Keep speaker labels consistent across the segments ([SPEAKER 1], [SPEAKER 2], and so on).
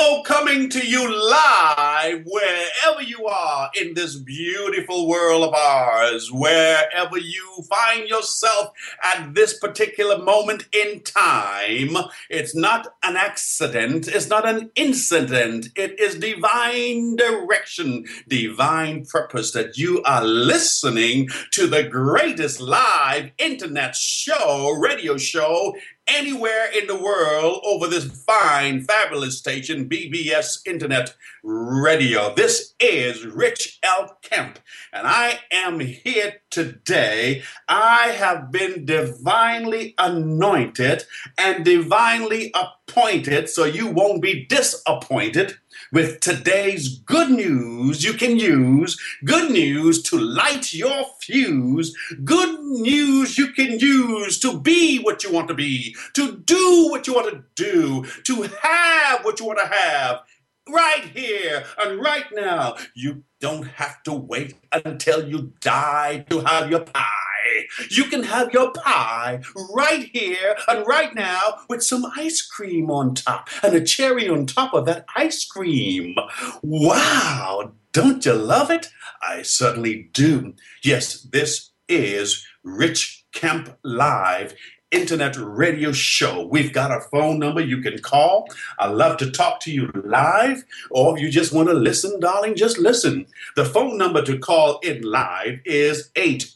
[SPEAKER 1] Hello, coming to you live wherever you are in this beautiful world of ours, wherever you find yourself at this particular moment in time. It's not an accident, it's not an incident, it is divine direction, divine purpose that you are listening to the greatest live internet show, radio show anywhere in the world over this fine, fabulous station, BBS Internet Radio. This is Rich L. Kemp, and I am here today. I have been divinely anointed and divinely appointed, so you won't be disappointed with today's good news you can use, good news to light your fuse, good news you can use to be what you want to be, to do what you want to do, to have what you want to have. Right here and right now. You don't have to wait until you die to have your pie. You can have your pie right here and right now with some ice cream on top and a cherry on top of that ice cream. Wow, don't you love it? I certainly do. Yes, this is Rich Kemp Live Internet Radio Show. We've got a phone number you can call. I love to talk to you live, or if you just want to listen, darling, just listen. The phone number to call in live is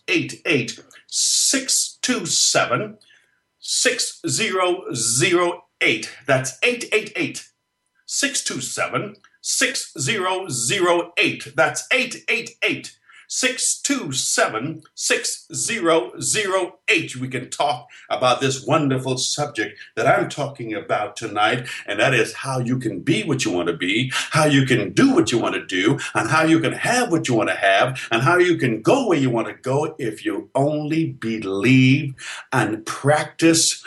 [SPEAKER 1] 888-627-6008. That's 888-627-6008. That's 888-627-6008. We can talk about this wonderful subject that I'm talking about tonight, and that is how you can be what you want to be, how you can do what you want to do, and how you can have what you want to have, and how you can go where you want to go if you only believe and practice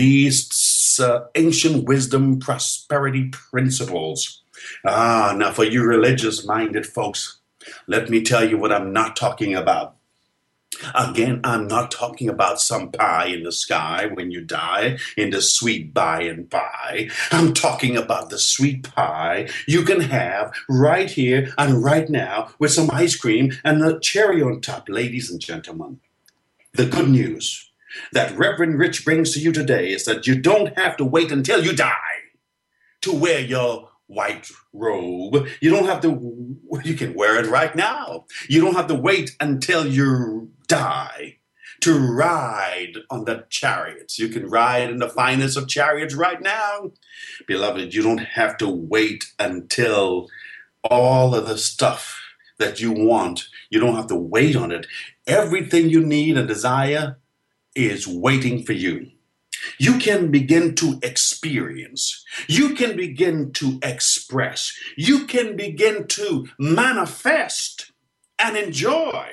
[SPEAKER 1] these ancient wisdom prosperity principles. Now for you religious-minded folks, let me tell you what I'm not talking about. Again, I'm not talking about some pie in the sky when you die in the sweet by and by. I'm talking about the sweet pie you can have right here and right now with some ice cream and a cherry on top, ladies and gentlemen. The good news that Reverend Rich brings to you today is that you don't have to wait until you die to wear your white robe. You don't have to, you can wear it right now. You don't have to wait until you die to ride on the chariots. You can ride in the finest of chariots right now. Beloved, you don't have to wait until all of the stuff that you want, you don't have to wait on it. Everything you need and desire is waiting for you. You can begin to experience. You can begin to express. You can begin to manifest and enjoy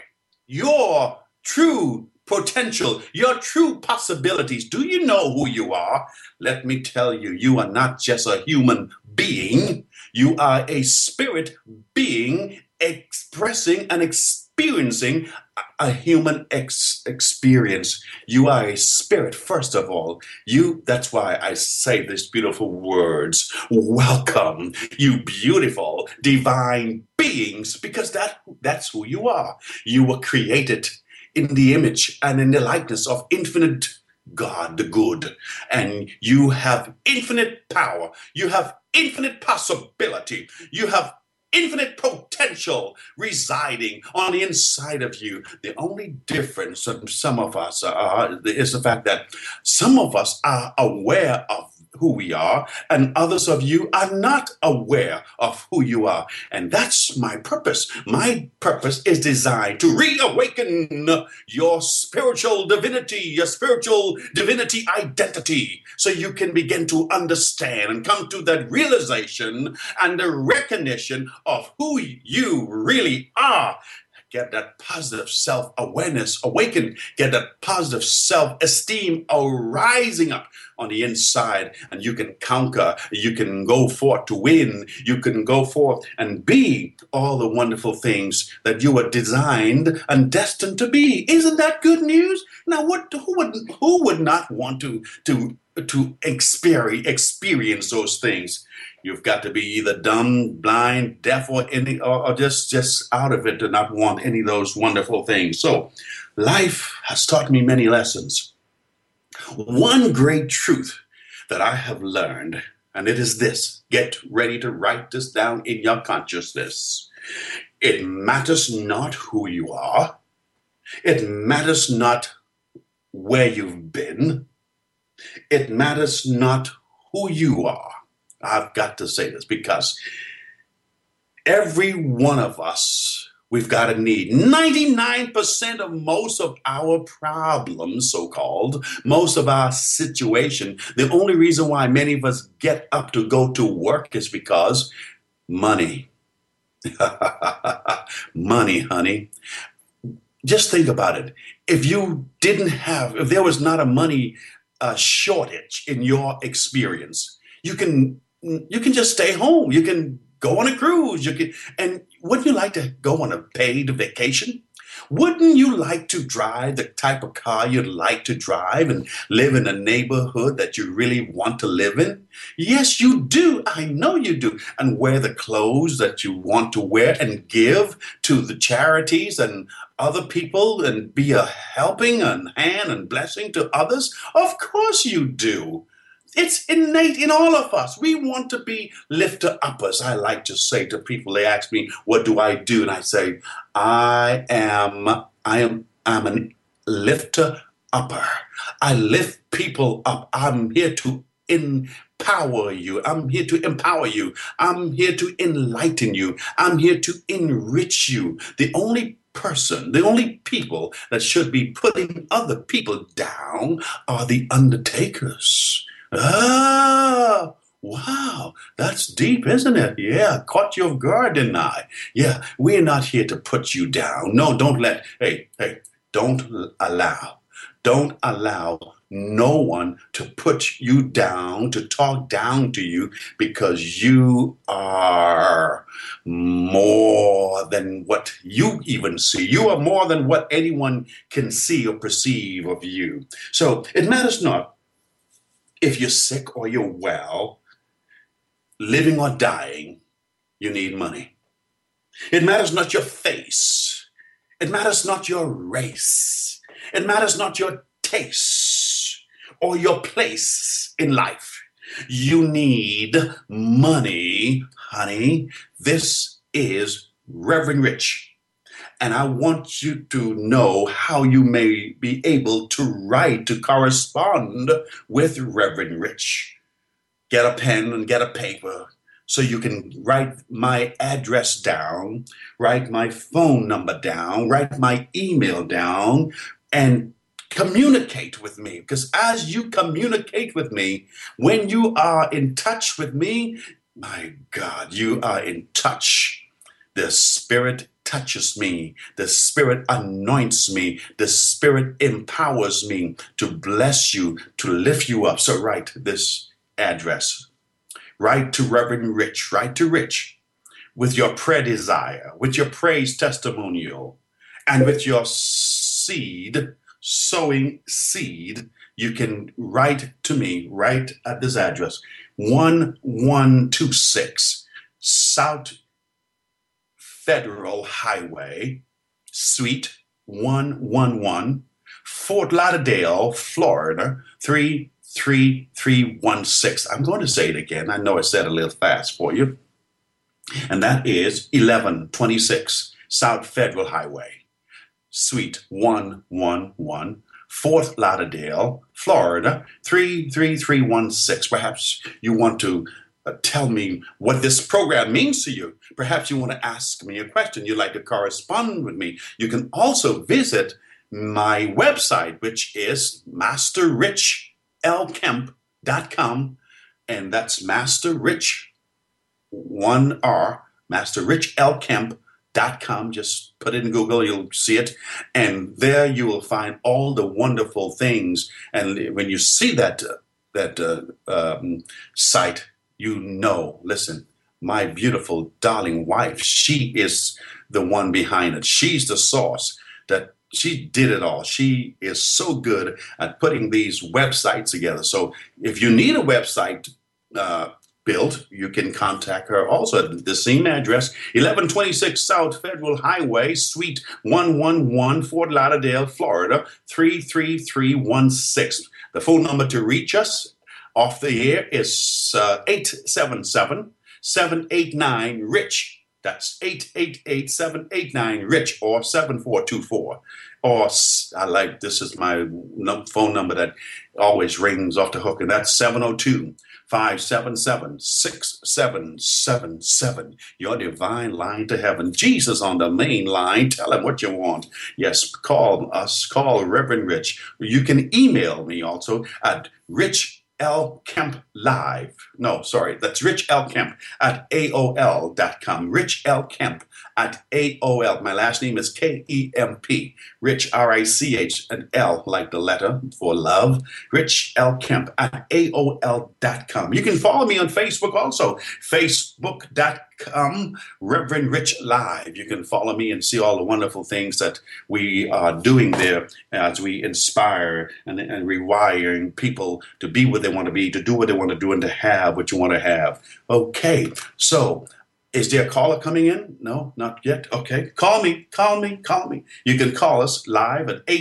[SPEAKER 1] your true potential, your true possibilities. Do you know who you are? Let me tell you, you are not just a human being. You are a spirit being expressing and experiencing a human experience. You are a spirit, first of all. That's why I say these beautiful words. Welcome, you beautiful divine beings, because that's who you are. You were created in the image and in the likeness of infinite God, the good. And you have infinite power. You have infinite possibility. You have infinite potential residing on the inside of you. The only difference of some of us is the fact that some of us are aware of who we are, and others of you are not aware of who you are. And that's my purpose. My purpose is designed to reawaken your spiritual divinity identity, so you can begin to understand and come to that realization and the recognition of who you really are. Get that positive self-awareness awakened. Get that positive self-esteem arising up on the inside. And you can conquer. You can go forth to win. You can go forth and be all the wonderful things that you were designed and destined to be. Isn't that good news? Now, who would not want to to experience those things. You've got to be either dumb, blind, deaf, or any, or just out of it to not want any of those wonderful things. So, life has taught me many lessons. One great truth that I have learned, and it is this: get ready to write this down in your consciousness. It matters not who you are. It matters not where you've been. It matters not who you are. I've got to say this because every one of us, we've got a need. 99% of most of our problems, so called, most of our situation, the only reason why many of us get up to go to work is because money. Money, honey. Just think about it. If there was not a money shortage in your experience, you can just stay home. You can go on a cruise. And wouldn't you like to go on a paid vacation? Wouldn't you like to drive the type of car you'd like to drive and live in a neighborhood that you really want to live in? Yes, you do. I know you do. And wear the clothes that you want to wear and give to the charities and other people and be a helping and hand and blessing to others? Of course you do. It's innate in all of us. We want to be lifter uppers. I like to say to people, they ask me, what do I do? And I say, I'm an lifter upper. I lift people up. I'm here to empower you. I'm here to empower you. I'm here to enlighten you. I'm here to enrich you. The only people that should be putting other people down are the undertakers. Ah, wow, that's deep, isn't it? Yeah, caught you off guard, didn't I? Yeah, we're not here to put you down. No, hey, don't allow no one to put you down, to talk down to you, because you are more than what you even see. You are more than what anyone can see or perceive of you. So it matters not if you're sick or you're well, living or dying, you need money. It matters not your face. It matters not your race. It matters not your taste or your place in life. You need money, honey. This is Reverend Rich. And I want you to know how you may be able to correspond with Reverend Rich. Get a pen and get a paper so you can write my address down, write my phone number down, write my email down, and communicate with me. Because as you communicate with me, when you are in touch with me, my God, you are in touch. The Spirit touches me. The Spirit anoints me. The Spirit empowers me to bless you, to lift you up. So write this address. Write to Reverend Rich. Write to Rich with your prayer desire, with your praise testimonial, and with your sowing seed. You can write to me right at this address, 1126 South Federal Highway, Suite 111, Fort Lauderdale, Florida, 33316. I'm going to say it again. I know I said it a little fast for you. And that is 1126 South Federal Highway, Suite 111, Fort Lauderdale, Florida, 33316. Perhaps you want to tell me what this program means to you. Perhaps you want to ask me a question. You'd like to correspond with me. You can also visit my website, which is MasterRichLKemp.com. And that's Master Rich, 1R, MasterRichLKemp.com. Just put it in Google, you'll see it. And there you will find all the wonderful things. And when you see that site, listen, my beautiful, darling wife, she is the one behind it. She's the source that She did it all. She is so good at putting these websites together. So if you need a website uh, built, you can contact her also at the same address, 1126 South Federal Highway, Suite 111, Fort Lauderdale, Florida, 33316. The phone number to reach us off the air is 877 789 RICH. That's 888-789-RICH or 7424. Or I like, this is my phone number that always rings off the hook, and that's 702-577-6777. Your divine line to heaven. Jesus on the main line. Tell him what you want. Yes, call us. Call Reverend Rich. You can email me also at Rich L. Kemp Live. No, sorry, that's Rich L. Kemp at AOL.com. Rich L. Kemp at AOL. My last name is Kemp. Rich, RICH, and L like the letter for love. Rich L. Kemp at AOL.com. You can follow me on Facebook also. Facebook.com Reverend Rich Live. You can follow me and see all the wonderful things that we are doing there as we inspire and rewiring people to be what they want to be, to do what they want to do, and to have what you want to have. Okay, so is there a caller coming in? No, not yet. Okay, call me. You can call us live at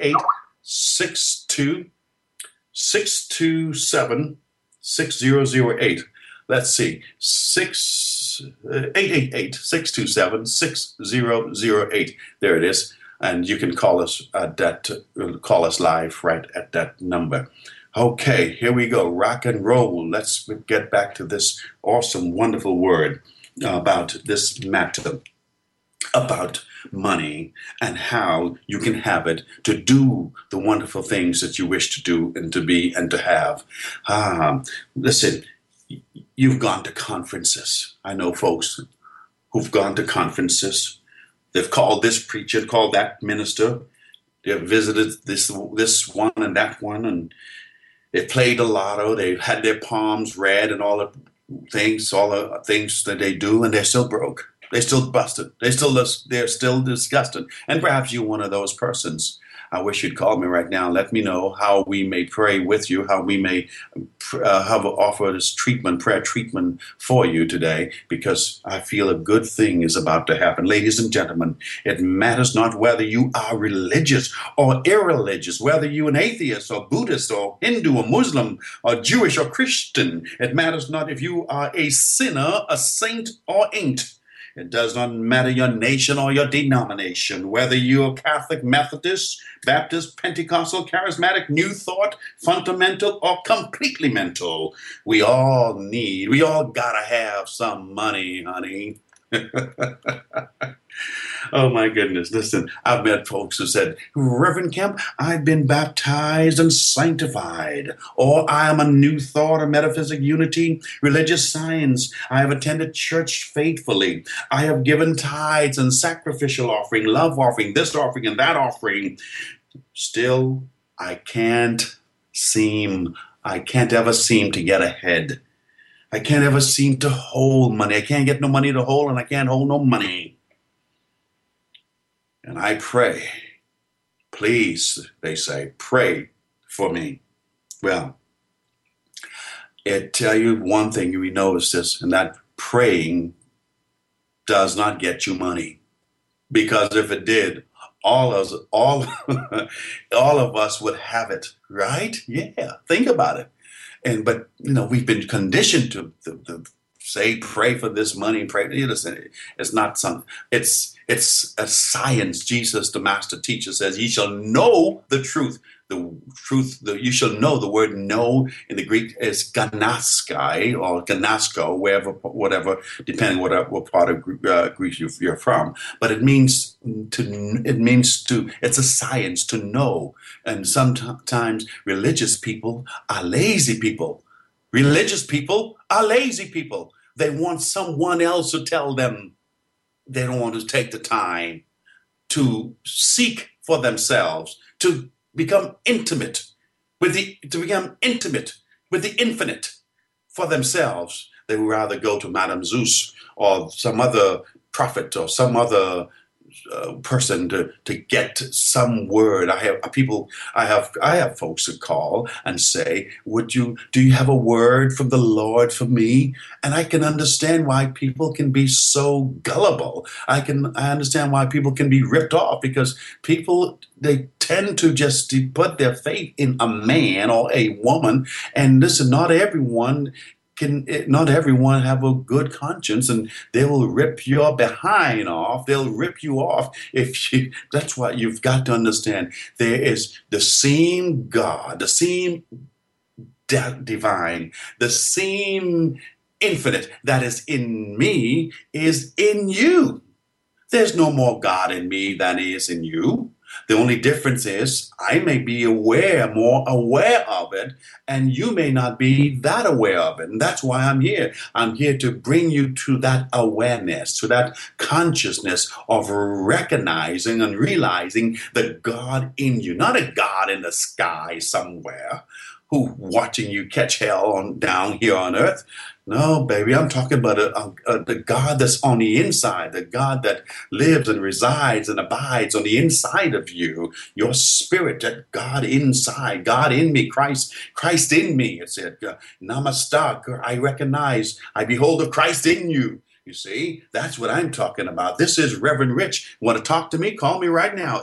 [SPEAKER 1] 888-627-6008. Let's see, 888-627-6008. There it is. And you can call us at that, call us live right at that number. Okay, here we go. Rock and roll. Let's get back to this awesome, wonderful word about this matter, about money and how you can have it to do the wonderful things that you wish to do and to be and to have. Listen, you've gone to conferences. I know folks who've gone to conferences. They've called this preacher, called that minister. They've visited this one and that one, and they played the lotto. They've had their palms read and all the things that they do, and they're still broke. They're still busted. They're still disgusted. And perhaps you're one of those persons. I wish you'd call me right now. Let me know how we may pray with you, how we may offer this prayer treatment for you today, because I feel a good thing is about to happen. Ladies and gentlemen, it matters not whether you are religious or irreligious, whether you're an atheist or Buddhist or Hindu or Muslim or Jewish or Christian. It matters not if you are a sinner, a saint, or ain't. It does not matter your nation or your denomination, whether you're Catholic, Methodist, Baptist, Pentecostal, Charismatic, New Thought, fundamental, or completely mental. We all gotta have some money, honey. Oh my goodness. Listen, I've met folks who said, Reverend Kemp, I've been baptized and sanctified, or I am a New Thought, a metaphysic unity, religious science. I have attended church faithfully. I have given tithes and sacrificial offering, love offering, this offering and that offering. Still, I can't ever seem to get ahead. I can't ever seem to hold money. I can't get no money to hold, and I can't hold no money. And I pray, please, they say, pray for me. Well, I tell you one thing we know is this, and that praying does not get you money. Because if it did, all of us would have it, right? Yeah, think about it. But we've been conditioned to say, pray for this money, pray. It's not something. It's a science. Jesus, the master teacher, says, "Ye shall know the truth." You shall know. The word "know" in the Greek is ganaskai or ganasko, whatever, depending what part of Greece you're from. But it means to. It's a science to know. And sometimes religious people are lazy people. Religious people are lazy people. They want someone else to tell them. They don't want to take the time to seek for themselves, to become intimate with the infinite for themselves. They would rather go to Madame Zeus or some other prophet or some other person to get some word. I have folks who call and say, do you have a word from the Lord for me? And I can understand why people can be so gullible. I understand why people can be ripped off, because people, they tend to just put their faith in a man or a woman. And listen, not everyone have a good conscience, and they will rip your behind off. They'll rip you off if you. That's what you've got to understand. There is the same God, the same divine, the same infinite that is in me is in you. There's no more God in me than is in you. The only difference is I may be more aware of it, and you may not be that aware of it. And that's why I'm here. I'm here to bring you to that awareness, to that consciousness of recognizing and realizing the God in you, not a God in the sky somewhere who watching you catch hell down here on earth. No, baby, I'm talking about the God that's on the inside, the God that lives and resides and abides on the inside of you, your spirit, that God inside, God in me, Christ in me. It said, Namaste, I recognize, I behold the Christ in you. You see, that's what I'm talking about. This is Reverend Rich. Want to talk to me? Call me right now,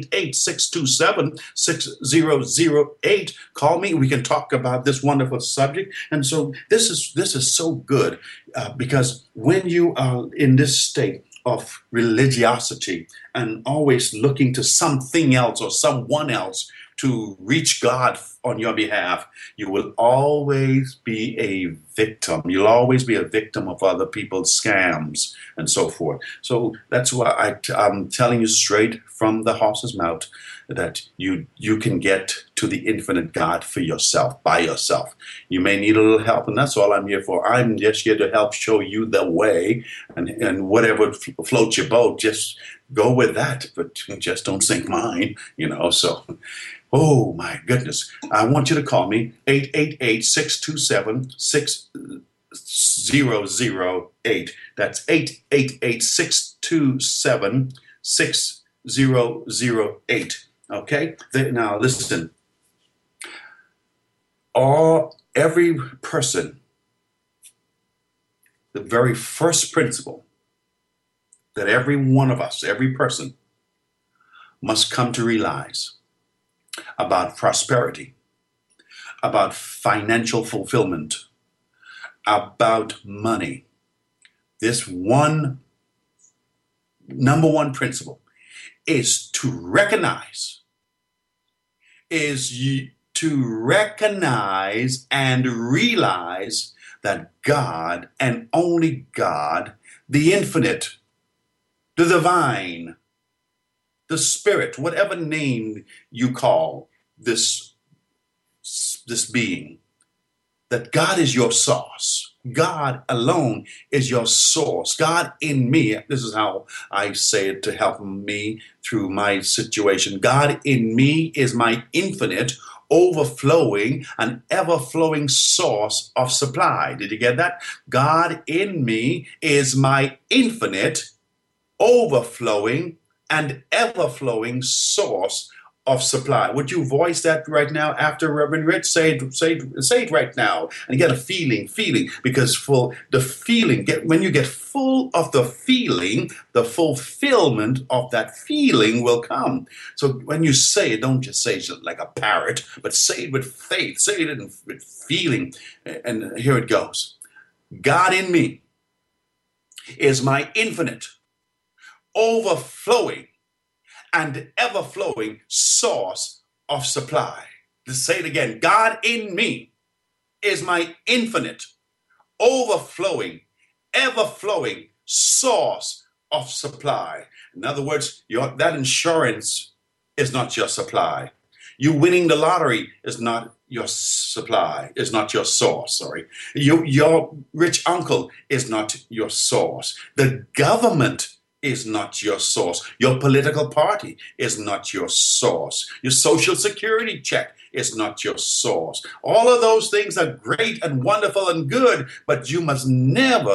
[SPEAKER 1] 888-627-6008. Call me. We can talk about this wonderful subject. And so this is so good because when you are in this state of religiosity and always looking to something else or someone else to reach God on your behalf, you will always be a victim. You'll always be a victim of other people's scams and so forth. So that's why I'm telling you straight from the horse's mouth that you can get to the infinite God for yourself, by yourself. You may need a little help, and that's all I'm here for. I'm just here to help show you the way, and whatever floats your boat, just go with that, but just don't sink mine, so... Oh, my goodness. I want you to call me, 888-627-6008. That's 888-627-6008. Okay? Now, listen. Every person, the very first principle that every one of us, every person, must come to realize about prosperity, about financial fulfillment, about money. This number one principle is to recognize and realize that God and only God, the infinite, the divine, the spirit, whatever name you call this being, that God is your source. God alone is your source. God in me, this is how I say it to help me through my situation. God in me is my infinite, overflowing, and ever-flowing source of supply. Did you get that? God in me is my infinite, overflowing, and ever-flowing source of supply. Would you voice that right now after Reverend Rich? Say it right now and get a feeling, because for the feeling, when you get full of the feeling, the fulfillment of that feeling will come. So when you say it, don't just say it like a parrot, but say it with faith, say it with feeling. And here it goes. God in me is my infinite, overflowing, and ever-flowing source of supply. Let's say it again. God in me is my infinite, overflowing, ever-flowing source of supply. In other words, that insurance is not your supply. You winning the lottery is not your supply, is not your source, sorry. Your rich uncle is not your source. The government is not your source. Your political party is not your source. Your social security check is not your source. All of those things are great and wonderful and good, but you must never,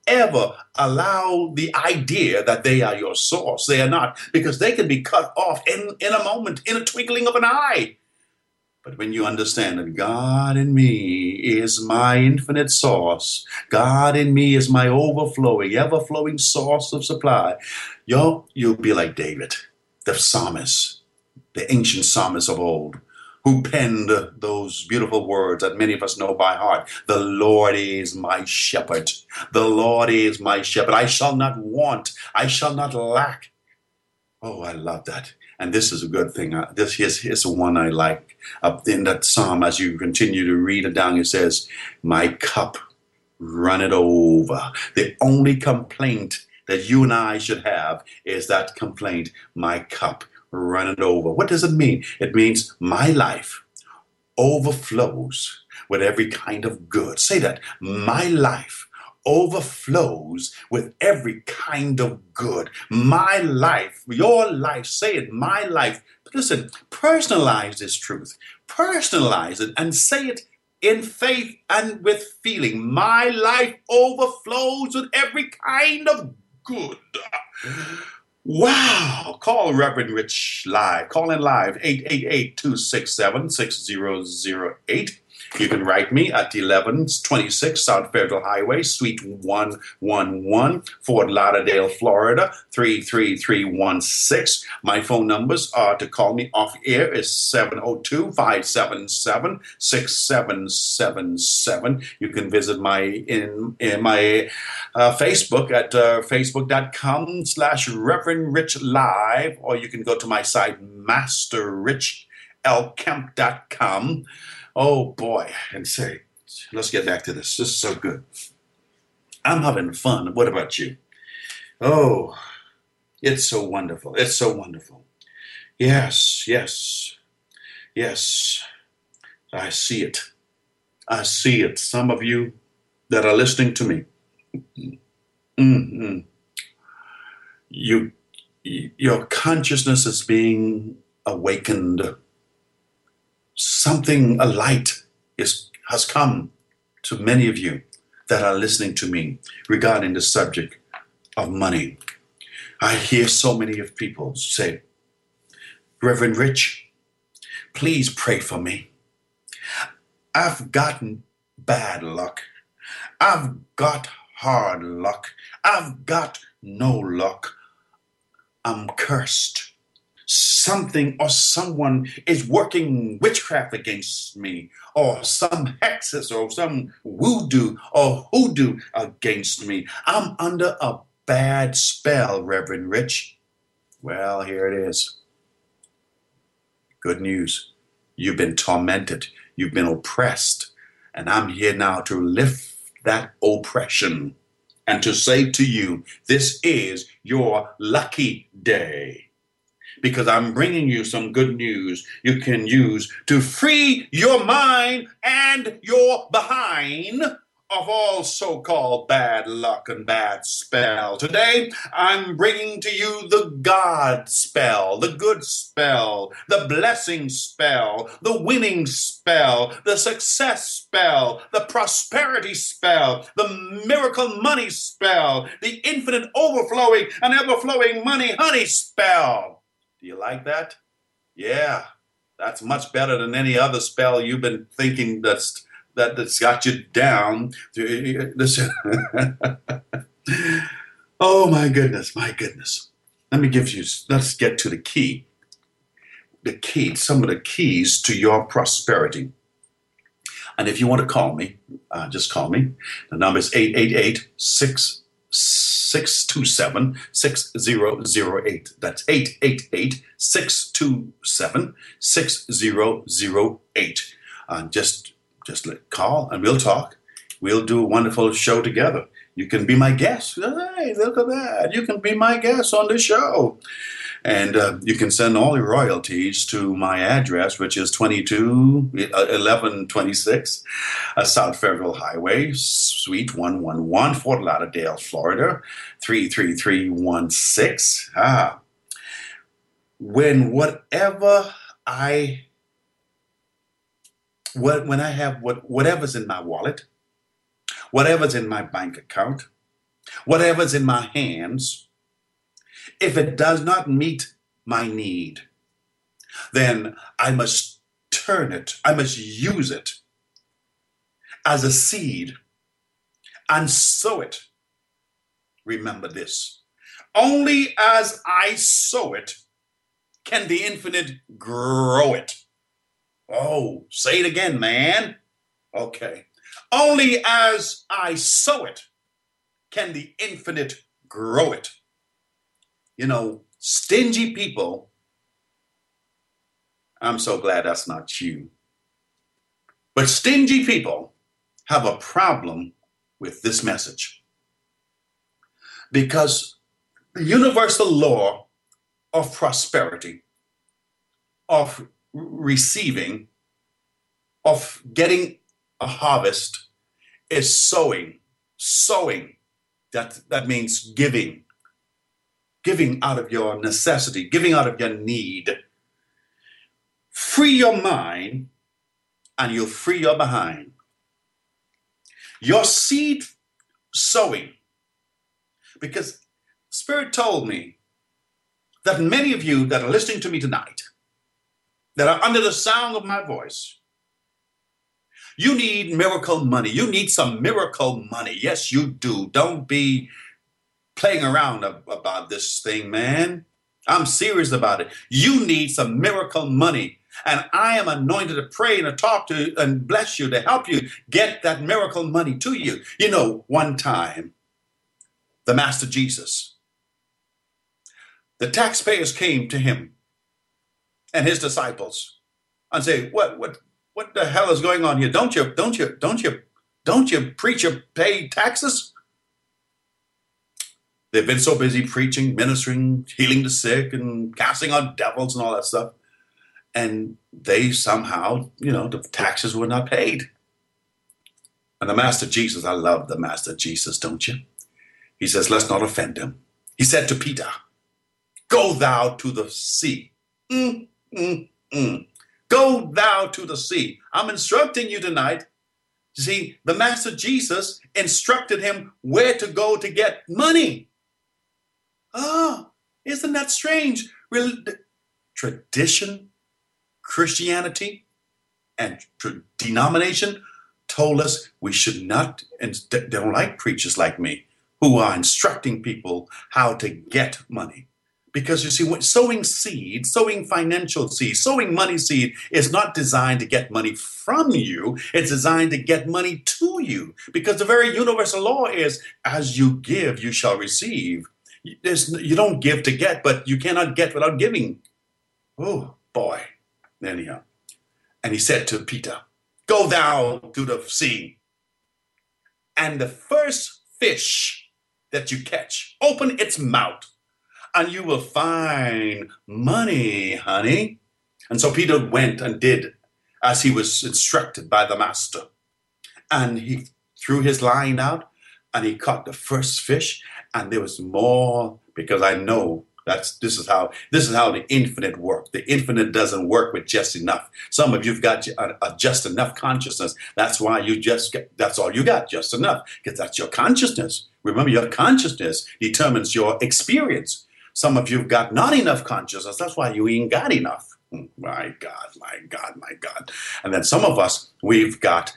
[SPEAKER 1] ever allow the idea that they are your source. They are not, because they can be cut off in a moment, in a twinkling of an eye. But when you understand that God in me is my infinite source, God in me is my overflowing, ever flowing source of supply, you'll be like David, the psalmist, the ancient psalmist of old, who penned those beautiful words that many of us know by heart. The Lord is my shepherd. The Lord is my shepherd. I shall not want. I shall not lack. Oh, I love that. And this is a good thing. This is one I like. Up in that psalm, as you continue to read it down, it says, my cup runneth over. The only complaint that you and I should have is that complaint, my cup runneth over. What does it mean? It means my life overflows with every kind of good. Say that. My life overflows with every kind of good. My life, your life, say it, my life. But listen, personalize this truth. Personalize it and say it in faith and with feeling. My life overflows with every kind of good. Wow. Call Reverend Rich live. Call in live, 888-267-6008. You can write me at 1126 South Federal Highway, Suite 111, Fort Lauderdale, Florida, 33316. My phone numbers are to call me off air is 702-577-6777. You can visit my Facebook at facebook.com/Reverend Rich Live, or you can go to my site, masterrichlkemp.com. Oh boy, and say, let's get back to this. This is so good. I'm having fun. What about you? Oh, it's so wonderful. It's so wonderful. Yes, yes, yes. I see it. I see it. Some of you that are listening to me, your consciousness is being awakened. Something, a light has come to many of you that are listening to me regarding the subject of money. I hear so many of people say, Reverend Rich, please pray for me. I've gotten bad luck. I've got hard luck. I've got no luck. I'm cursed. Something or someone is working witchcraft against me, or some hexes or some voodoo or hoodoo against me. I'm under a bad spell, Reverend Rich. Well, here it is. Good news. You've been tormented. You've been oppressed. And I'm here now to lift that oppression and to say to you, this is your lucky day. Because I'm bringing you some good news you can use to free your mind and your behind of all so-called bad luck and bad spell. Today, I'm bringing to you the God spell, the good spell, the blessing spell, the winning spell, the success spell, the prosperity spell, the miracle money spell, the infinite overflowing and ever-flowing money honey spell. Do you like that? Yeah, that's much better than any other spell you've been thinking that's got you down. Listen. Oh, my goodness, my goodness. Let's get to the key. Some of the keys to your prosperity. And if you want to call me, just call me. The number is 888-627-6008. That's 888-627-6008. Just call and we'll talk. We'll do a wonderful show together. You can be my guest. Hey, look at that. You can be my guest on the show. And you can send all your royalties to my address, which is 1126 South Federal Highway, Suite 111, Fort Lauderdale, Florida, 33316. When I have whatever's in my wallet, whatever's in my bank account, Whatever's in my hands, if it does not meet my need, then I must turn it, I must use it as a seed and sow it. Remember this. Only as I sow it can the infinite grow it. Oh, say it again, man. Okay. Only as I sow it can the infinite grow it. You know, stingy people, I'm so glad that's not you. But stingy people have a problem with this message because the universal law of prosperity, of receiving, of getting a harvest is sowing. Sowing, that means giving. Giving out of your necessity, giving out of your need. Free your mind and you'll free your behind. Your seed sowing, because Spirit told me that many of you that are listening to me tonight, that are under the sound of my voice, you need miracle money. You need some miracle money. Yes, you do. Don't be playing around about this thing, man. I'm serious about it. You need some miracle money. And I am anointed to pray and to talk to and bless you, to help you get that miracle money to you. You know, one time, the Master Jesus, the taxpayers came to him and his disciples and say, what the hell is going on here? Don't you preacher pay taxes? They've been so busy preaching, ministering, healing the sick and casting out devils and all that stuff. And they somehow, the taxes were not paid. And the Master Jesus, I love the Master Jesus, don't you? He says, let's not offend him. He said to Peter, go thou to the sea. Go thou to the sea. I'm instructing you tonight. You see, the Master Jesus instructed him where to go to get money. Oh, isn't that strange? Tradition, Christianity, and denomination told us we should not, and they don't like preachers like me who are instructing people how to get money. Because you see, when sowing seed, sowing financial seed, sowing money seed is not designed to get money from you. It's designed to get money to you. Because the very universal law is, as you give, you shall receive. You don't give to get, but you cannot get without giving. Oh, boy. Anyhow. And he said to Peter, go thou to the sea, and the first fish that you catch, open its mouth, and you will find money, honey. And so Peter went and did as he was instructed by the Master. And he threw his line out, and he caught the first fish, and there was more, because I know this is how the infinite works. The infinite doesn't work with just enough. Some of you've got a just enough consciousness. That's why that's all you got, just enough, because that's your consciousness. Remember, your consciousness determines your experience. Some of you've got not enough consciousness. That's why you ain't got enough. My God, my God, my God. And then some of us, we've got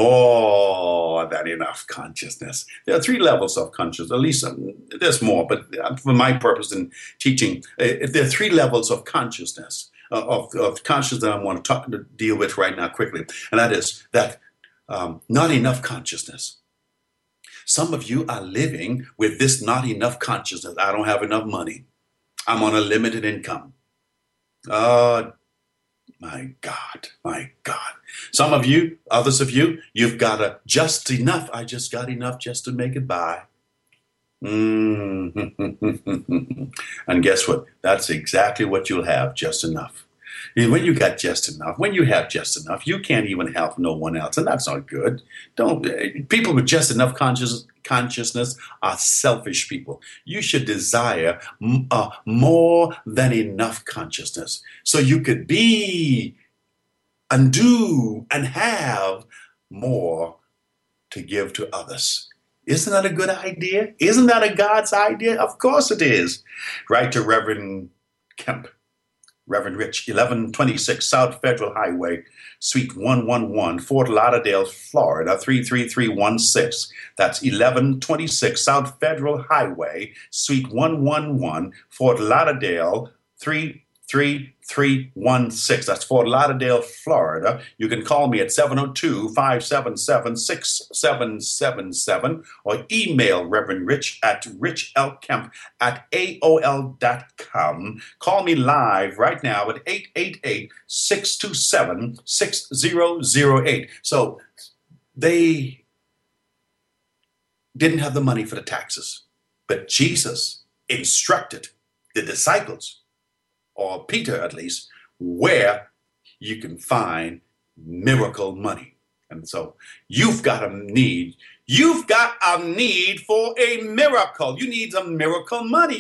[SPEAKER 1] more than enough consciousness. There are 3 levels of consciousness. At least there's more, but for my purpose in teaching, there are 3 levels of consciousness, of consciousness that I want to deal with right now quickly. And that is that not enough consciousness. Some of you are living with this not enough consciousness. I don't have enough money. I'm on a limited income. Oh, my God, my God. Some of you, others of you, you've got a just enough. I just got enough just to make it by. And guess what? That's exactly what you'll have, just enough. When you got just enough, when you have just enough, you can't even help no one else, and that's not good. People with just enough consciousness are selfish people. You should desire more than enough consciousness, so you could be and do and have more to give to others. Isn't that a good idea? Isn't that a God's idea? Of course it is. Write to Reverend Kemp, Reverend Rich, 1126 South Federal Highway, Suite 111, Fort Lauderdale, Florida, 33316. That's 1126 South Federal Highway, Suite 111, Fort Lauderdale, 33316. That's Fort Lauderdale, Florida. You can call me at 702-577-6777 or email Reverend Rich at richlkemp@aol.com. Call me live right now at 888-627-6008. So they didn't have the money for the taxes, but Jesus instructed the disciples, or Peter at least, where you can find miracle money. And so you've got a need for a miracle. You need some miracle money.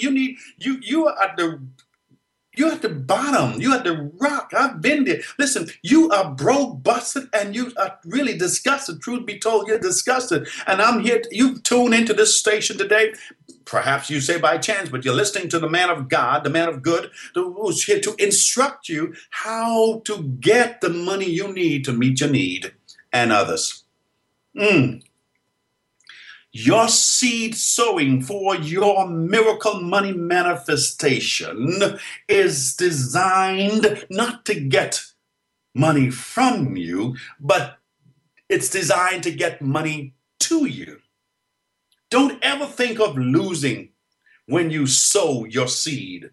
[SPEAKER 1] You're at the bottom. You're at the rock. I've been there. Listen, you are broke, busted, and you are really disgusted. Truth be told, you're disgusted. And I'm here. You've tuned into this station today. Perhaps you say by chance, but you're listening to the man of God, the man of good, who's here to instruct you how to get the money you need to meet your need and others. Your seed sowing for your miracle money manifestation is designed not to get money from you, but it's designed to get money to you. Don't ever think of losing when you sow your seed.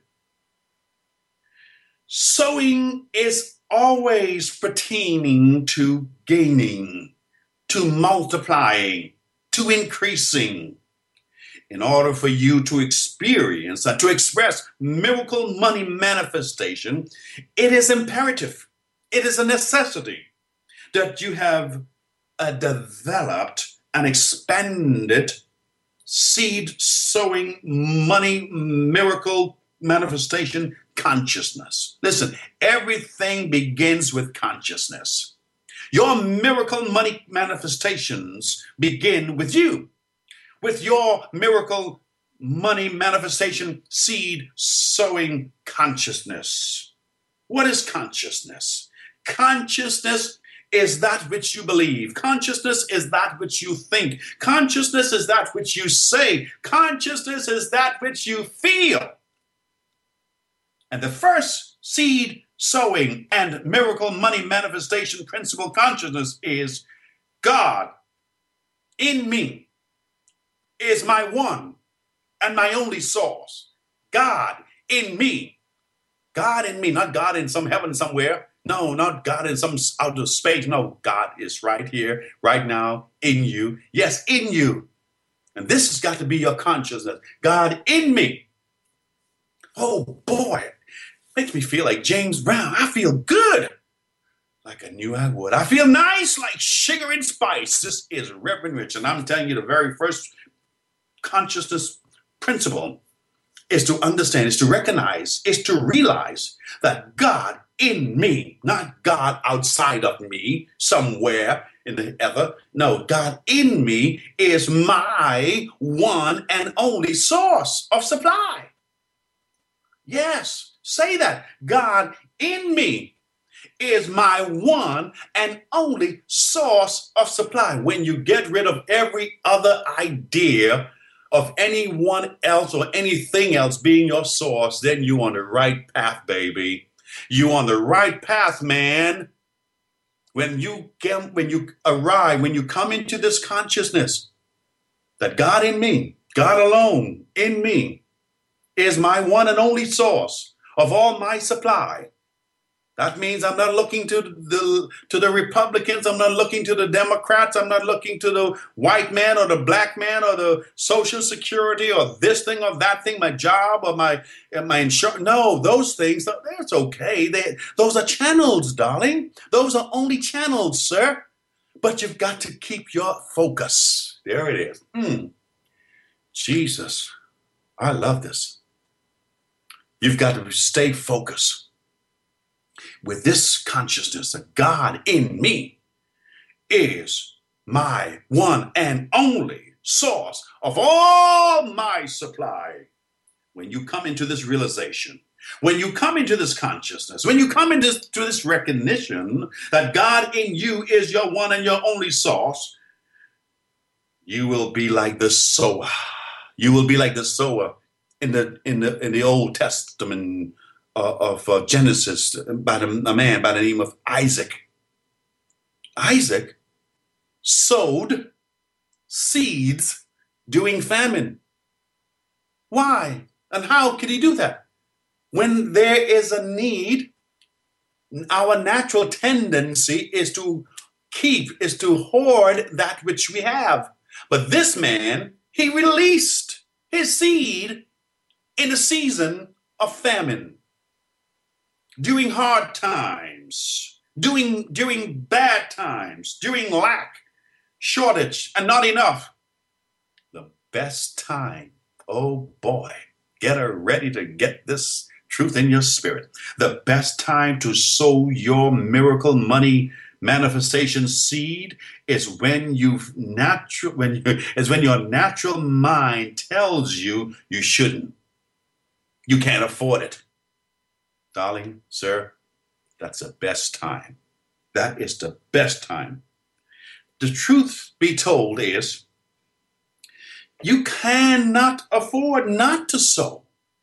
[SPEAKER 1] Sowing is always pertaining to gaining, to multiplying, to increasing. In order for you to experience and to express miracle money manifestation, it is imperative, it is a necessity that you have developed and expanded seed sowing money miracle manifestation consciousness. Listen, everything begins with consciousness. Your miracle money manifestations begin with you, with your miracle money manifestation seed sowing consciousness. What is consciousness? Consciousness is that which you believe. Consciousness is that which you think. Consciousness is that which you say. Consciousness is that which you feel. And the first seed sowing and miracle money manifestation principle consciousness is God in me is my one and my only source. God in me. God in me, not God in some heaven somewhere. No, not God in some outer space. No, God is right here, right now, in you. Yes, in you. And this has got to be your consciousness. God in me. Oh, boy. Makes me feel like James Brown. I feel good. Like I knew I would. I feel nice like sugar and spice. This is Reverend Rich. And I'm telling you the very first consciousness principle is to understand, is to recognize, is to realize that God in me, not God outside of me, somewhere in the ether. No, God in me is my one and only source of supply. Yes, say that. God in me is my one and only source of supply. When you get rid of every other idea of anyone else or anything else being your source, then you're on the right path, baby. You're on the right path, man. When you arrive, when you come into this consciousness that God in me, God alone in me, is my one and only source of all my supply. That means I'm not looking to the Republicans. I'm not looking to the Democrats. I'm not looking to the white man or the black man or the Social Security or this thing or that thing, my job or my insurance. No, those things, that's okay. Those are channels, darling. Those are only channels, sir. But you've got to keep your focus. There it is. Jesus, I love this. You've got to stay focused. With this consciousness that God in me is my one and only source of all my supply. When you come into this realization, when you come into this consciousness, when you come into this recognition that God in you is your one and your only source, you will be like the sower. You will be like the sower in the Old Testament of Genesis by a man by the name of Isaac. Isaac sowed seeds during famine. Why? And how could he do that? When there is a need, our natural tendency is to hoard that which we have. But this man, he released his seed in a season of famine, during hard times, during bad times, during lack, shortage, and not enough. The best time, oh boy, get ready to get this truth in your spirit. The best time to sow your miracle money manifestation seed is when your natural mind tells you you shouldn't. You can't afford it. Darling, sir, that's the best time. That is the best time. The truth be told is you cannot afford not to sow.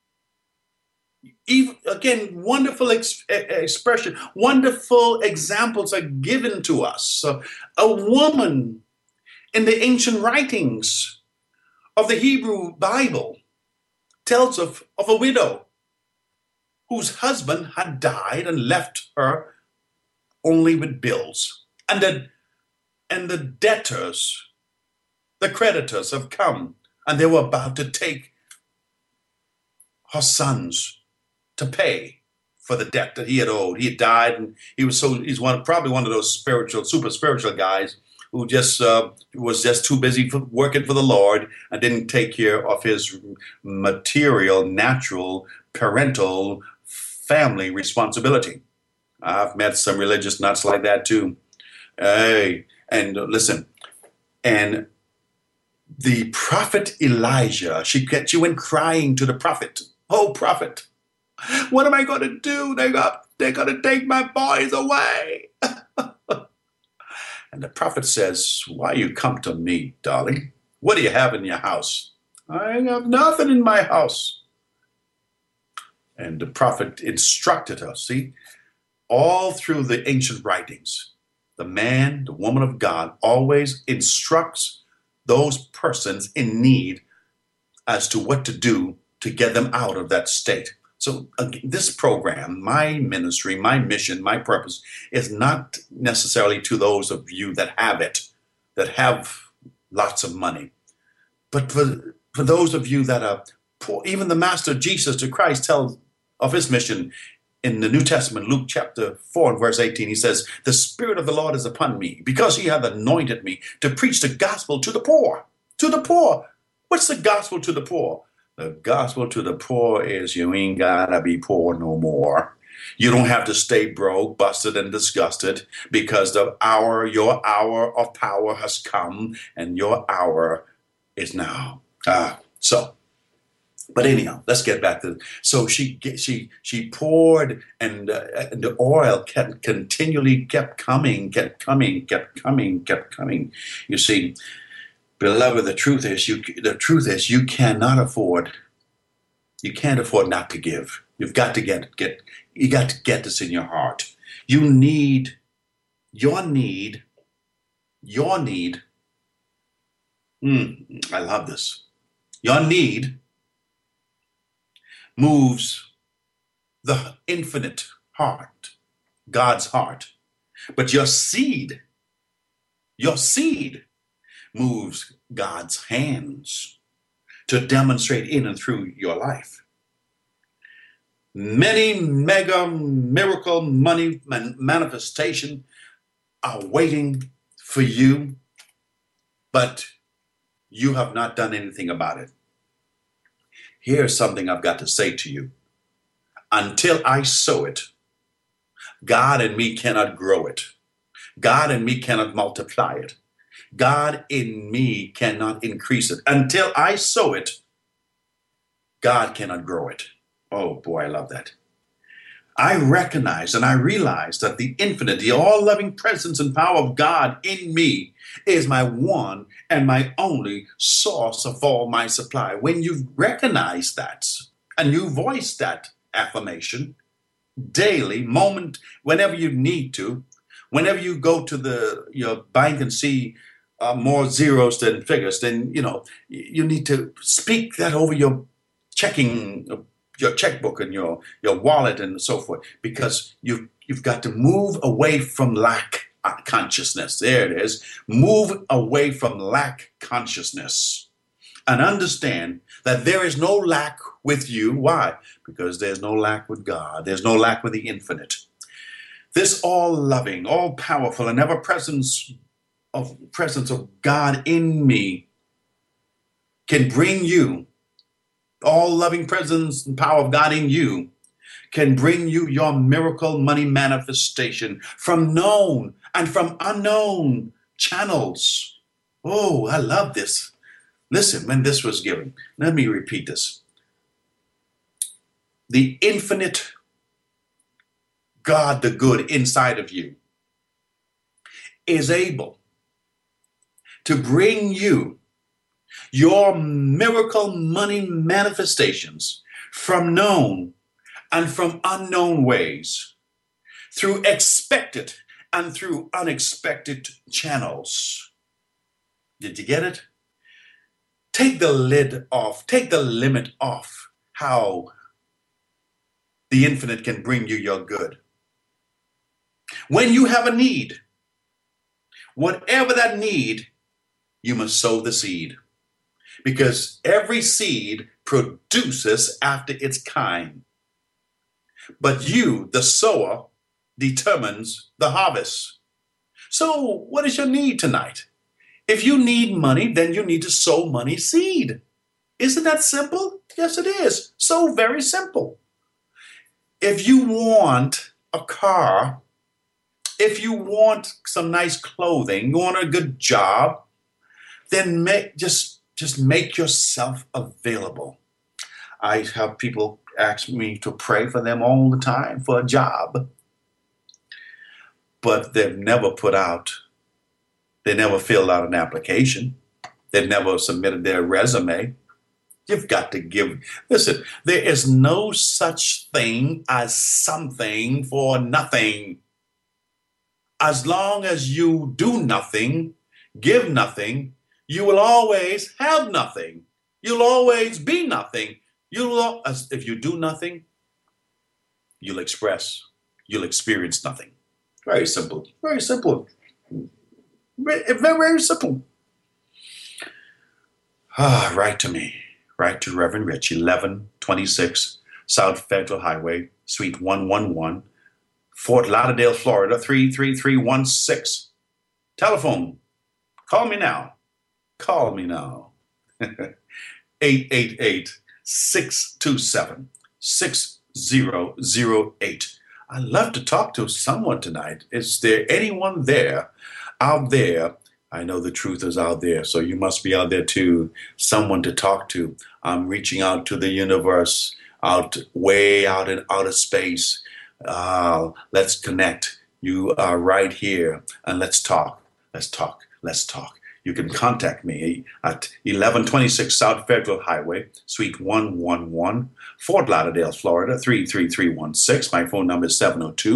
[SPEAKER 1] Even, again, wonderful expression, wonderful examples are given to us. A woman in the ancient writings of the Hebrew Bible tells of a widow whose husband had died and left her only with bills. And the debtors, the creditors have come, and they were about to take her sons to pay for the debt that he had owed. He had died, and he's probably one of those super spiritual guys who just was just too busy working for the Lord and didn't take care of his material, natural, parental, family responsibility. I've met some religious nuts like that too. Hey, and listen, and the prophet Elijah, she went crying to the prophet. Oh, prophet, what am I going to do? They're going to take my boys away. And the prophet says, why you come to me, darling? What do you have in your house? I have nothing in my house. And the prophet instructed her. See, all through the ancient writings, the man, the woman of God always instructs those persons in need as to what to do to get them out of that state. So this program, my ministry, my mission, my purpose is not necessarily to those of you that have it, that have lots of money, but for those of you that are poor. Even the Master Jesus to Christ tells of his mission in the New Testament, Luke chapter 4 and verse 18, he says, the Spirit of the Lord is upon me because he hath anointed me to preach the gospel to the poor. To the poor. What's the gospel to the poor? The gospel to the poor is you ain't gotta be poor no more. You don't have to stay broke, busted, and disgusted because your hour of power has come and your hour is now. But anyhow, let's get back to it. So she poured, and the oil continually kept coming. You see, beloved, the truth is you cannot afford. You can't afford not to give. You've got to you got to get this in your heart. Your need. I love this. Your need moves the infinite heart, God's heart. But your seed moves God's hands to demonstrate in and through your life. Many mega miracle money manifestation are waiting for you, but you have not done anything about it. Here's something I've got to say to you. Until I sow it, God and me cannot grow it. God and me cannot multiply it. God in me cannot increase it. Until I sow it, God cannot grow it. Oh boy, I love that. I recognize and I realize that the infinite, the all loving presence and power of God in me is my one and my only source of all my supply. When you recognize that and you voice that affirmation daily, moment, whenever you need to, whenever you go to your bank and see more zeros than figures, then you need to speak that over checking your checkbook and your wallet and so forth, because you've got to move away from lack consciousness. There it is. Move away from lack consciousness and understand that there is no lack with you. Why? Because there's no lack with God. There's no lack with the infinite. This all loving, all powerful, and ever presence of God in me can bring you, all loving presence and power of God in you can bring you your miracle money manifestation from known and from unknown channels. Oh, I love this. Listen, when this was given, let me repeat this. The infinite God, the good inside of you, is able to bring you your miracle money manifestations from known and from unknown ways, through expected and through unexpected channels. Did you get it? Take the lid off, take the limit off how the infinite can bring you your good. When you have a need, whatever that need, you must sow the seed. Because every seed produces after its kind. But you, the sower, determines the harvest. So what is your need tonight? If you need money, then you need to sow money seed. Isn't that simple? Yes, it is. So very simple. If you want a car, if you want some nice clothing, you want a good job, then just make yourself available. I have people ask me to pray for them all the time for a job, but they've never they never filled out an application. They've never submitted their resume. You've got to listen, there is no such thing as something for nothing. As long as you do nothing, give nothing, you will always have nothing. You'll always be nothing. If you do nothing, you'll experience nothing. Very simple. Very simple. Very, very simple. Write to me. Write to Reverend Rich, 1126 South Federal Highway, Suite 111, Fort Lauderdale, Florida, 33316. Telephone. Call me now. Call me now. 888-627-6008. I'd love to talk to someone tonight. Is there anyone out there? I know the truth is out there, so you must be out there too. Someone to talk to. I'm reaching out to the universe, way out in outer space. Let's connect. You are right here, and let's talk. Let's talk. Let's talk. You can contact me at 1126 South Federal Highway, Suite 111, Fort Lauderdale, Florida, 33316. My phone number is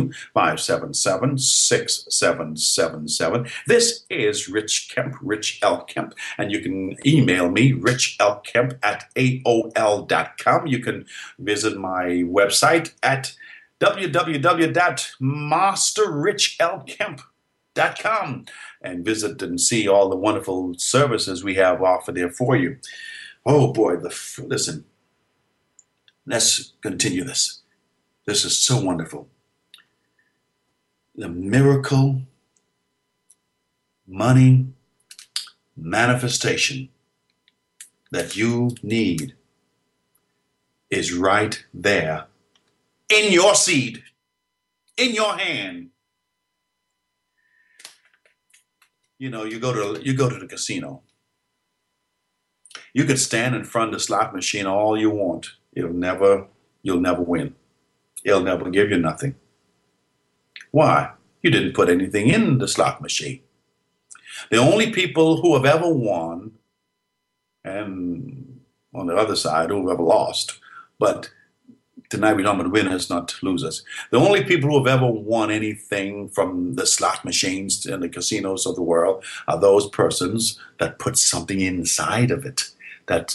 [SPEAKER 1] 702-577-6777. This is Rich Kemp, Rich L. Kemp, and you can email me, richlkemp@aol.com. You can visit my website at www.masterrichlkemp.com and visit and see all the wonderful services we have offered there for you. Oh boy, listen, let's continue this. This is so wonderful. The miracle money manifestation that you need is right there in your seed, in your hand. You go to the casino. You could stand in front of the slot machine all you want. You'll never win. It'll never give you nothing. Why? You didn't put anything in the slot machine. The only people who have ever won, and on the other side, who have ever lost, but tonight we're talking about winners, not losers. The only people who have ever won anything from the slot machines and the casinos of the world are those persons that put something inside of it, that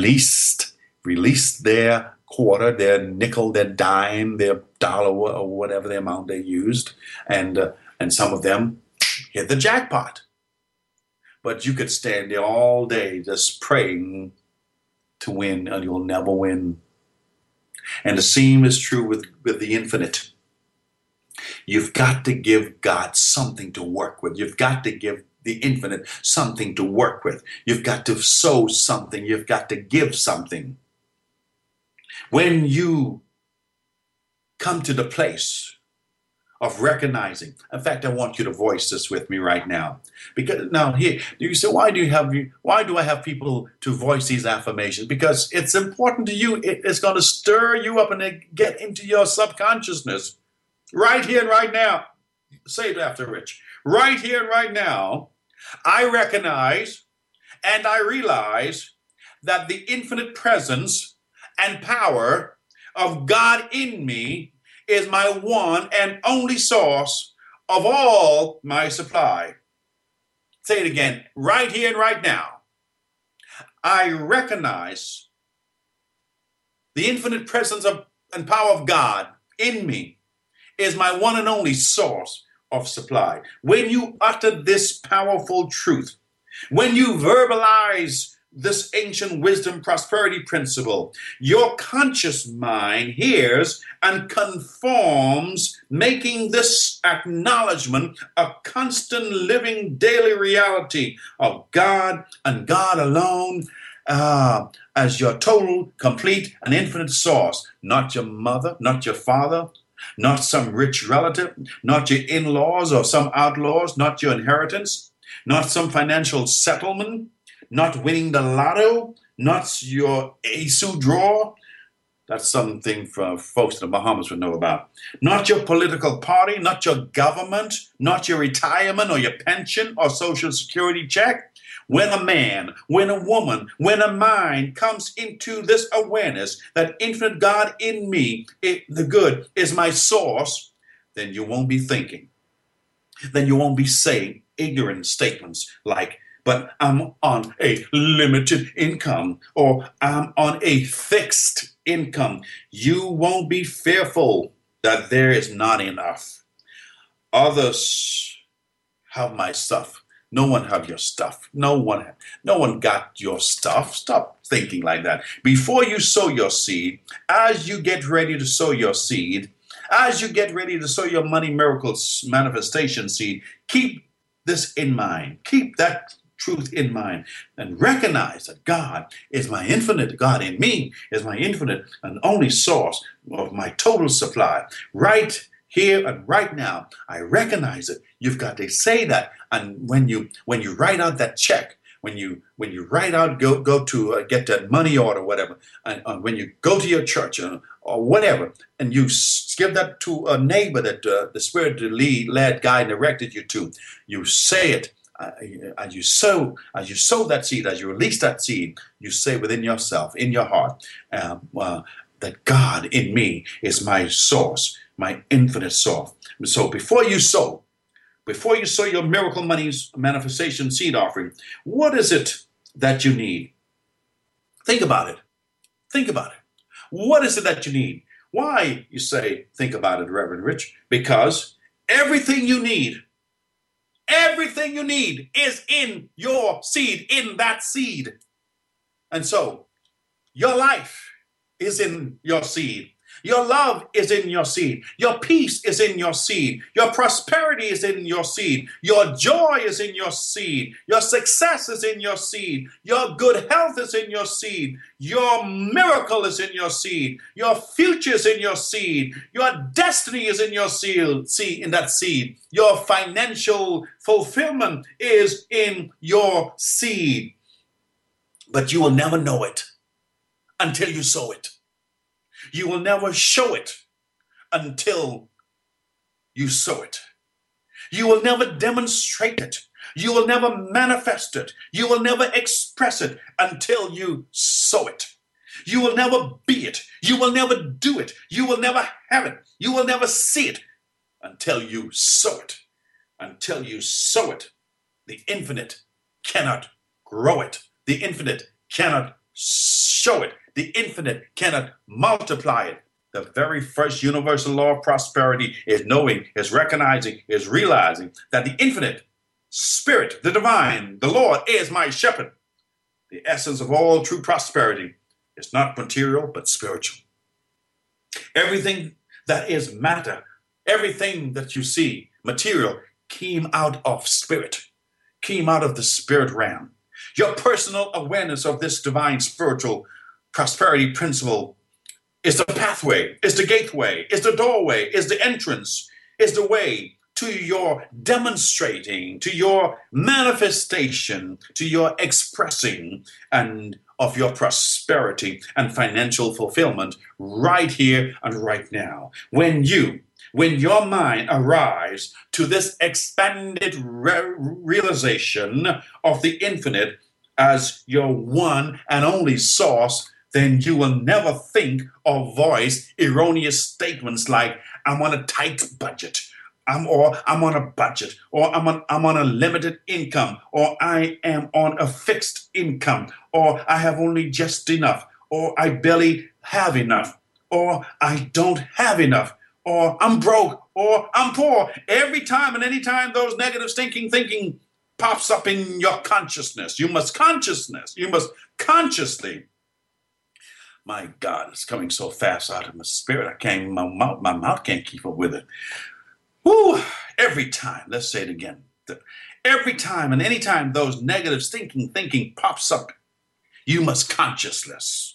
[SPEAKER 1] released their quarter, their nickel, their dime, their dollar, or whatever the amount they used, and some of them hit the jackpot. But you could stand there all day just praying to win, and you'll never win. And the same is true with the infinite. You've got to give God something to work with. You've got to give the infinite something to work with. You've got to sow something. You've got to give something. When you come to the place of recognizing, in fact, I want you to voice this with me right now. Because now here, you say, why do I have people to voice these affirmations? Because it's important to you. It's going to stir you up and get into your subconsciousness. Right here and right now. Say it after Rich. Right here and right now, I recognize and I realize that the infinite presence and power of God in me is my one and only source of all my supply. Say it again, right here and right now. I recognize the infinite presence and power of God in me is my one and only source of supply. When you utter this powerful truth, when you verbalize this ancient wisdom prosperity principle, your conscious mind hears and conforms, making this acknowledgement a constant living daily reality of God and God alone as your total, complete, and infinite source. Not your mother, not your father, not some rich relative, not your in-laws or some outlaws, not your inheritance, not some financial settlement, not winning the lotto, not your ASU draw. That's something for folks in the Bahamas would know about. Not your political party, not your government, not your retirement or your pension or social security check. When a man, when a woman, when a mind comes into this awareness that infinite God in me, the good, is my source, then you won't be thinking. Then you won't be saying ignorant statements like, but I'm on a limited income, or I'm on a fixed income. You won't be fearful that there is not enough. Others have my stuff. No one have your stuff. No one got your stuff. Stop thinking like that. Before you sow your seed, as you get ready to sow your seed, as you get ready to sow your money miracles manifestation seed, keep this in mind. Keep that truth in mind and recognize that God is my infinite. God in me is my infinite and only source of my total supply. Right here and right now, I recognize it. You've got to say that. And when you write out that check, when you write out, go to get that money order, whatever, and when you go to your church or whatever, and you give that to a neighbor that the Spirit led, guide, directed you to, you say it. As you sow that seed, as you release that seed, you say within yourself, in your heart, that God in me is my source, my infinite source. So before you sow your miracle money's manifestation seed offering, what is it that you need? Think about it. Think about it. What is it that you need? Why, you say, think about it, Reverend Rich? Because everything you need is in your seed, in that seed. And so your life is in your seed. Your love is in your seed. Your peace is in your seed. Your prosperity is in your seed. Your joy is in your seed. Your success is in your seed. Your good health is in your seed. Your miracle is in your seed. Your future is in your seed. Your destiny is in your in that seed. Your financial fulfillment is in your seed. But you will never know it until you sow it. You will never show it until you sow it. You will never demonstrate it. You will never manifest it. You will never express it until you sow it. You will never be it. You will never do it. You will never have it. You will never see it until you sow it. Until you sow it. The infinite cannot grow it. The infinite cannot show it. The infinite cannot multiply it. The very first universal law of prosperity is knowing, is recognizing, is realizing that the infinite spirit, the divine, the Lord is my shepherd. The essence of all true prosperity is not material, but spiritual. Everything that is matter, everything that you see, material, came out of spirit, came out of the spirit realm. Your personal awareness of this divine spiritual prosperity principle is the pathway, is the gateway, is the doorway, is the entrance, is the way to your demonstrating, to your manifestation, to your expressing and of your prosperity and financial fulfillment right here and right now. When your mind arrives to this expanded realization of the infinite as your one and only source, then you will never think or voice erroneous statements like, I'm on a tight budget, I'm on a budget, or I'm on a limited income, or I am on a fixed income, or I have only just enough, or I barely have enough, or I don't have enough, or I'm broke, or I'm poor. Every time and any time those negative thinking pops up in your consciousness, you must consciously. My God, it's coming so fast out of my spirit. My mouth can't keep up with it. Woo! Every time, let's say it again. Every time and any time those negative thinking pops up, you must consciously,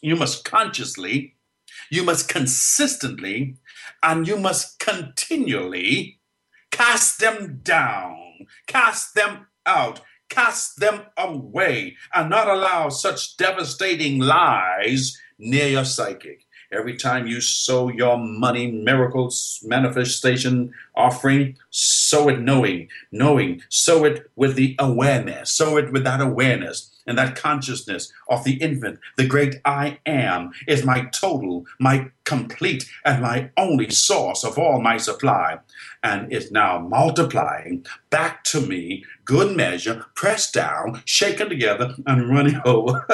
[SPEAKER 1] you must consistently, and you must continually cast them down, cast them out, cast them away, and not allow such devastating lies near your psychic. Every time you sow your money, miracles, manifestation, offering, sow it knowing, sow it with the awareness, sow it with that awareness and that consciousness of the infinite. The great I am is my total, my complete, and my only source of all my supply, and is now multiplying back to me, good measure, pressed down, shaken together, and running over.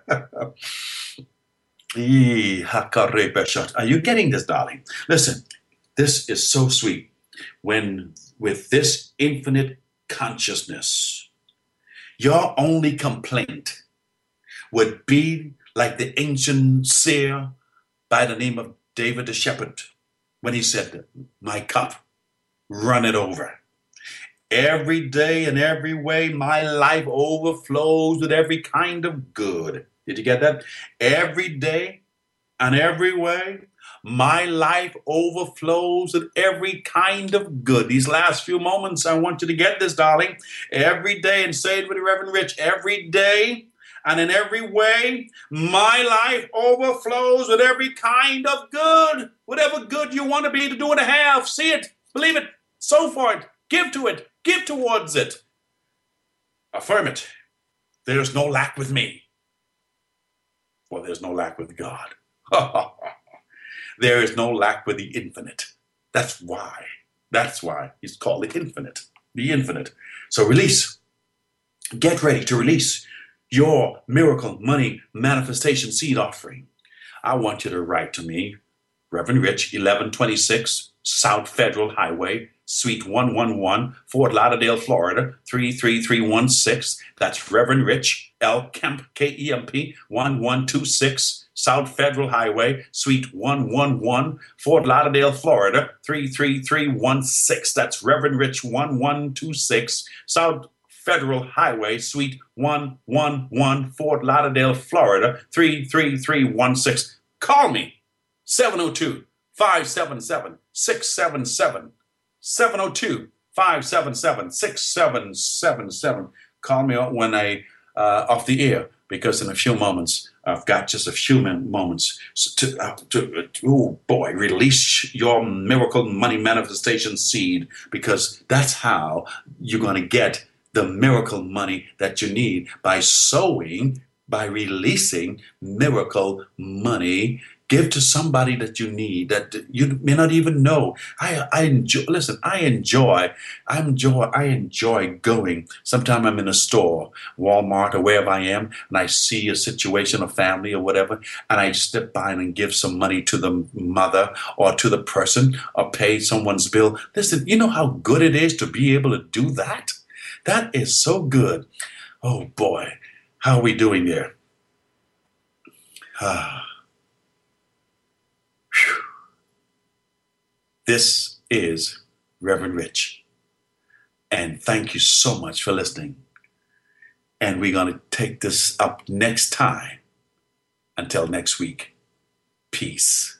[SPEAKER 1] Are you getting this, darling? Listen, this is so sweet. When with this infinite consciousness, your only complaint would be like the ancient seer by the name of David the shepherd, when he said, my cup, run it over. Every day and every way, my life overflows with every kind of good. Did you get that? Every day and every way, my life overflows with every kind of good. These last few moments, I want you to get this, darling. Every day, and say it with Reverend Rich, every day and in every way, my life overflows with every kind of good. Whatever good you want to be, to do and to have, see it, believe it, sow for it, give to it, give towards it. Affirm it. There's no lack with me. Well, there's no lack with God. There is no lack with the infinite. That's why he's called the infinite. The infinite. So release. Get ready to release your miracle money manifestation seed offering. I want you to write to me, Reverend Rich, 1126 South Federal Highway, Suite 111, Fort Lauderdale, Florida, 33316. That's Reverend Rich, L. Kemp, Kemp, 1126 South Federal Highway, Suite 111, Fort Lauderdale, Florida, 33316. That's Reverend Rich 1126, South Federal Highway, Suite 111, Fort Lauderdale, Florida, 33316. Call me, 702 577 677. 702 577 6777. Call me when I off the air, because in a few moments, I've got just a few moments oh boy, release your miracle money manifestation seed, because that's how you're going to get the miracle money that you need, by sowing, by releasing miracle money. Give to somebody that you need, that you may not even know. I enjoy. Listen, I enjoy going. Sometimes I'm in a store, Walmart or wherever I am, and I see a situation, a family or whatever, and I step by and give some money to the mother or to the person, or pay someone's bill. Listen, you know how good it is to be able to do that? That is so good. Oh boy, how are we doing there? This is Reverend Rich, and thank you so much for listening. And we're going to take this up next time. Until next week, peace.